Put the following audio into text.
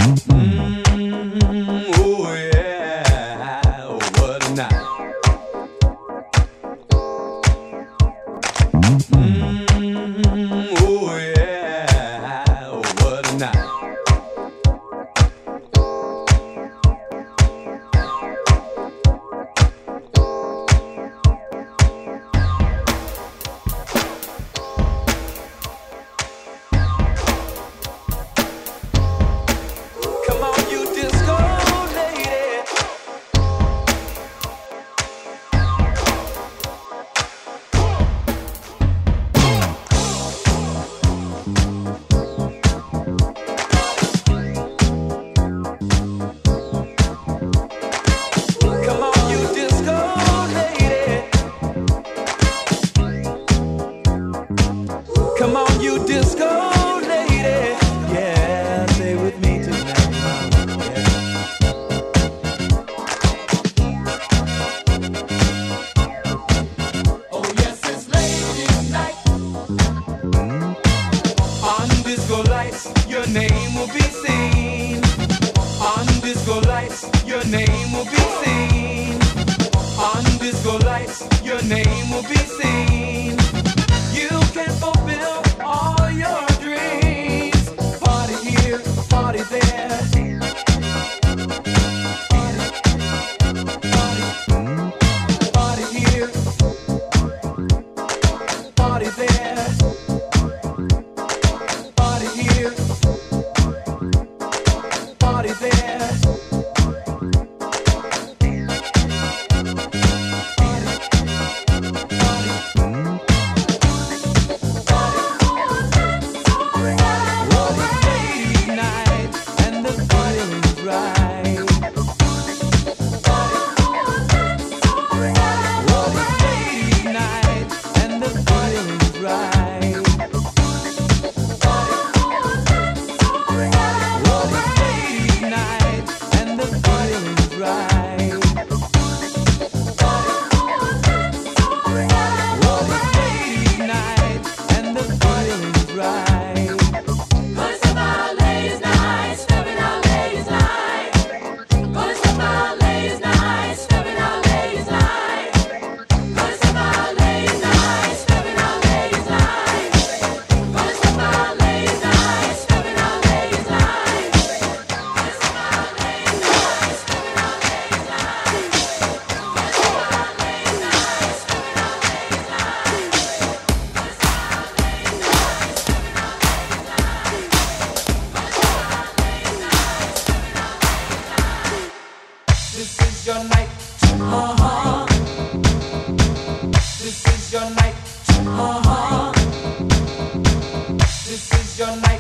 Oh yeah, oh, what a night. Oh yeah, oh, what a night. Come on, you disco lady. Come on, you disco lady. Come on, you disco lady. Yeah, stay with me tonight. Yeah. Oh yes, it's ladies' night. On disco lights, your name will be seen. On disco lights, your name will be seen. On disco lights, your name will be seen. You can fulfill all your dreams. Party here, party there. Party here, party there. Party here, party there. Ladies' night and the feeling's right. Ladies' night and the feeling's right. Ladies' night and the feeling's right. Ladies' night and the feeling's right. Gonna step out ladies' night, stepping out ladies' night. Gonna step out ladies' night, stepping out ladies' night. Gonna step out ladies' night, stepping out ladies' night. Gonna step out ladies' night, stepping out ladies' night. Gonna step out ladies' night, stepping out ladies' night. Gonna step out ladies' night, stepping out ladies' night. Gonna step out ladies' night, stepping out ladies' night. This is your night. This is your night. This is your night.